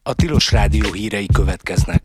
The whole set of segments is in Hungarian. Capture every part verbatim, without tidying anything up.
A Tilos Rádió hírei következnek.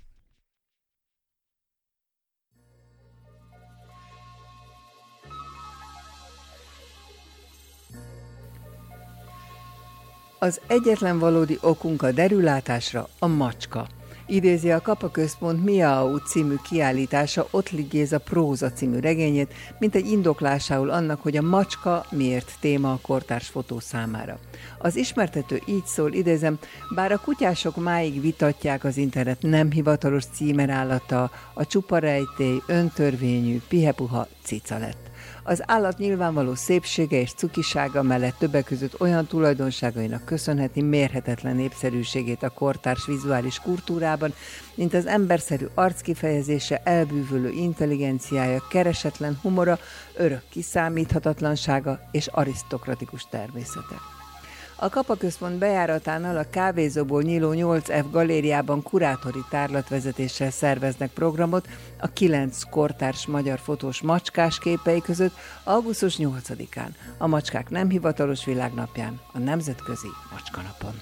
Az egyetlen valódi okunk a derülátásra a macska. Idézi a Kapa Központ Miau című kiállítása Ottlik Géza próza című regényét, mint egy indoklásául annak, hogy a macska miért téma a kortárs fotó számára. Az ismertető így szól, idézem, bár a kutyások máig vitatják az internet nem hivatalos címerállata, a csupa rejtély, öntörvényű, pihepuha cica lett. Az állat nyilvánvaló szépsége és cukisága mellett többek között olyan tulajdonságainak köszönheti mérhetetlen népszerűségét a kortárs vizuális kultúrában, mint az emberszerű arckifejezése, elbűvölő intelligenciája, keresetlen humora, örök kiszámíthatatlansága és arisztokratikus természete. A Kapa Központ bejáratánál a kávézóból nyíló nyolc F galériában kurátori tárlatvezetéssel szerveznek programot a kilenc kortárs magyar fotós macskás képei között augusztus nyolcadikán, a Macskák nem hivatalos világnapján, a Nemzetközi Macskanapon.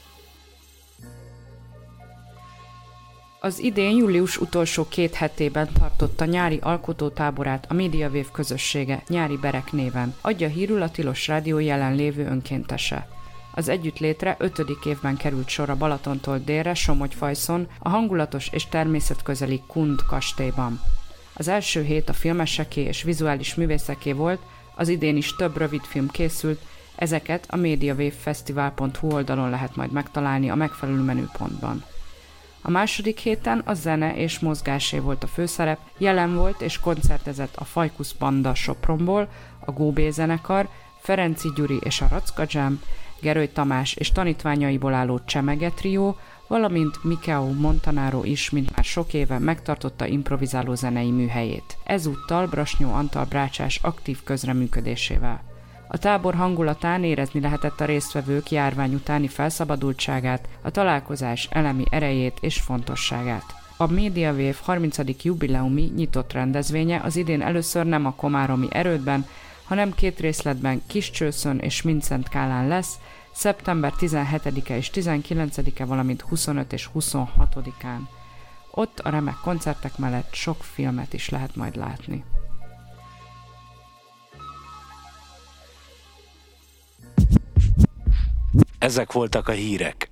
Az idén július utolsó két hetében tartotta nyári alkotótáborát a MediaWave közössége Nyári Berek néven, adja hírül a Tilos Rádió jelenlévő önkéntese. Az együttlétre ötödik évben került sor a Balatontól délre Somogyfajszon, a hangulatos és természetközeli Kund kastélyban. Az első hét a filmeseké és vizuális művészeké volt, az idén is több rövidfilm készült, ezeket a mediawavefestival pont hu oldalon lehet majd megtalálni a megfelelő menüpontban. A második héten a zene és mozgásé volt a főszerep, jelen volt és koncertezett a Fajkusz Banda Sopronból, a Góbé zenekar, Ferenci Gyuri és a Racka Jam, Gerőly Tamás és tanítványaiból álló Csemege trió, valamint Mikeo Montanaro is, mint már sok éve megtartotta improvizáló zenei műhelyét. Ezúttal Brasnyó Antal brácsás aktív közreműködésével. A tábor hangulatán érezni lehetett a résztvevők járvány utáni felszabadultságát, a találkozás elemi erejét és fontosságát. A MediaWave harmincadik jubileumi nyitott rendezvénye az idén először nem a komáromi erődben, hanem két részletben Kiscsőszön és Mindszenty Kálán lesz, szeptember tizenhetedike és tizenkilencedike, valamint huszonötödike és huszonhatodikán. Ott a remek koncertek mellett sok filmet is lehet majd látni. Ezek voltak a hírek.